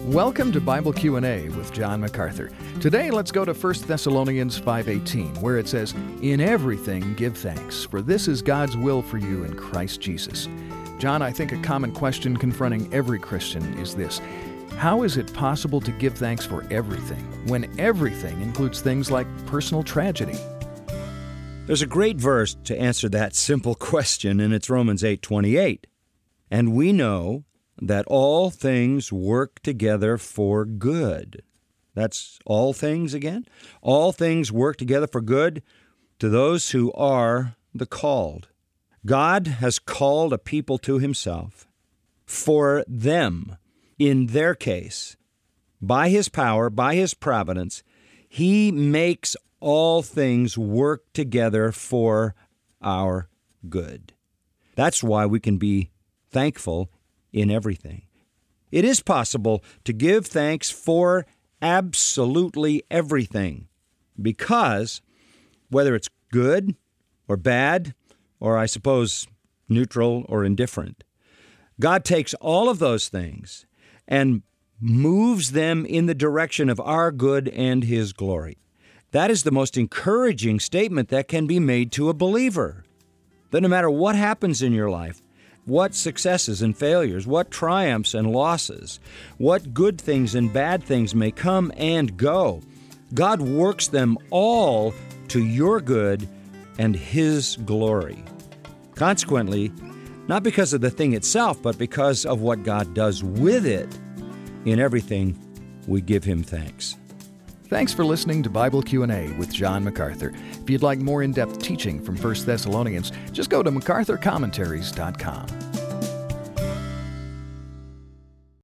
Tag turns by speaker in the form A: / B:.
A: Welcome to Bible Q&A with John MacArthur. Today, let's go to 1 Thessalonians 5:18, where it says, "In everything give thanks, for this is God's will for you in Christ Jesus." John, I think a common question confronting every Christian is this: how is it possible to give thanks for everything, when everything includes things like personal tragedy?
B: There's a great verse to answer that simple question, and it's Romans 8:28. "And we know that all things work together for good." That's all things again. All things work together for good to those who are the called. God has called a people to Himself. For them, in their case, by His power, by His providence, He makes all things work together for our good. That's why we can be thankful in everything. It is possible to give thanks for absolutely everything, because whether it's good or bad, or I suppose neutral or indifferent, God takes all of those things and moves them in the direction of our good and His glory. That is the most encouraging statement that can be made to a believer. That no matter what happens in your life, what successes and failures, what triumphs and losses, what good things and bad things may come and go, God works them all to your good and His glory. Consequently, not because of the thing itself, but because of what God does with it, in everything we give Him thanks.
A: Thanks for listening to Bible Q&A with John MacArthur. If you'd like more in-depth teaching from 1 Thessalonians, just go to MacArthurCommentaries.com.